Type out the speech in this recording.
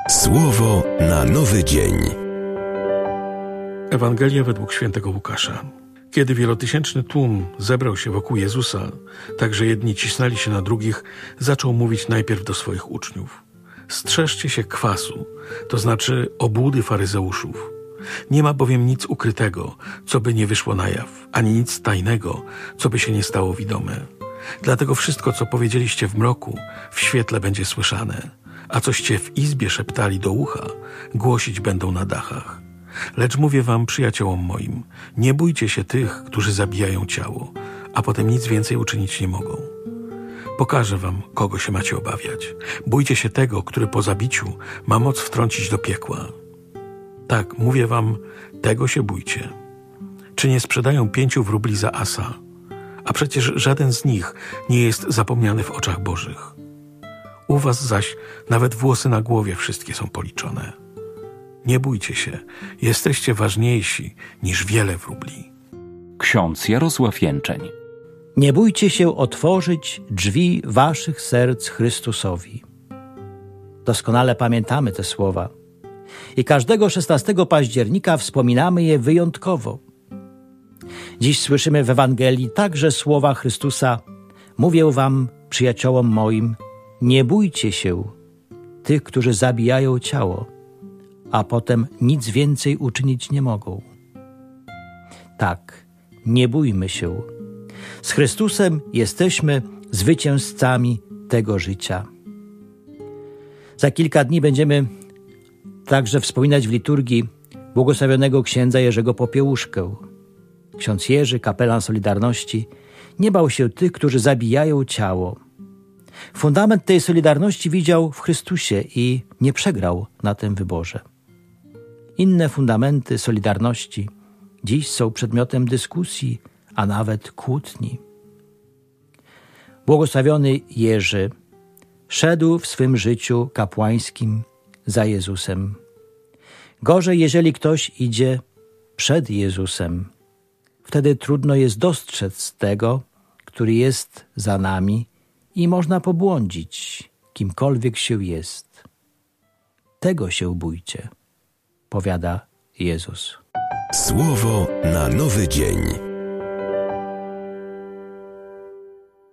Słowo na nowy dzień. Ewangelia według świętego Łukasza. Kiedy wielotysięczny tłum zebrał się wokół Jezusa, tak że jedni cisnęli się na drugich, zaczął mówić najpierw do swoich uczniów. Strzeżcie się kwasu, to znaczy obłudy faryzeuszów. Nie ma bowiem nic ukrytego, co by nie wyszło na jaw, ani nic tajnego, co by się nie stało widome. Dlatego wszystko, co powiedzieliście w mroku, w świetle będzie słyszane, a coście w izbie szeptali do ucha, głosić będą na dachach. Lecz mówię wam, przyjaciołom moim, nie bójcie się tych, którzy zabijają ciało, a potem nic więcej uczynić nie mogą. Pokażę wam, kogo się macie obawiać. Bójcie się tego, który po zabiciu ma moc wtrącić do piekła. Tak, mówię wam, tego się bójcie. Czy nie sprzedają 5 wróbli za asa? A przecież żaden z nich nie jest zapomniany w oczach Bożych. U was zaś nawet włosy na głowie wszystkie są policzone. Nie bójcie się, jesteście ważniejsi niż wiele wróbli. Ksiądz Jarosław Jęczeń. Nie bójcie się otworzyć drzwi waszych serc Chrystusowi. Doskonale pamiętamy te słowa i każdego 16 października wspominamy je wyjątkowo. Dziś słyszymy w Ewangelii także słowa Chrystusa: mówię wam, przyjaciołom moim, nie bójcie się tych, którzy zabijają ciało, a potem nic więcej uczynić nie mogą. Tak, nie bójmy się. Z Chrystusem jesteśmy zwycięzcami tego życia. Za kilka dni będziemy także wspominać w liturgii błogosławionego księdza Jerzego Popiełuszkę. Ksiądz Jerzy, kapelan Solidarności, nie bał się tych, którzy zabijają ciało. Fundament tej solidarności widział w Chrystusie i nie przegrał na tym wyborze. Inne fundamenty solidarności dziś są przedmiotem dyskusji, a nawet kłótni. Błogosławiony Jerzy szedł w swym życiu kapłańskim za Jezusem. Gorzej, jeżeli ktoś idzie przed Jezusem. Wtedy trudno jest dostrzec tego, który jest za nami i można pobłądzić, kimkolwiek się jest. Tego się bójcie, powiada Jezus. Słowo na nowy dzień.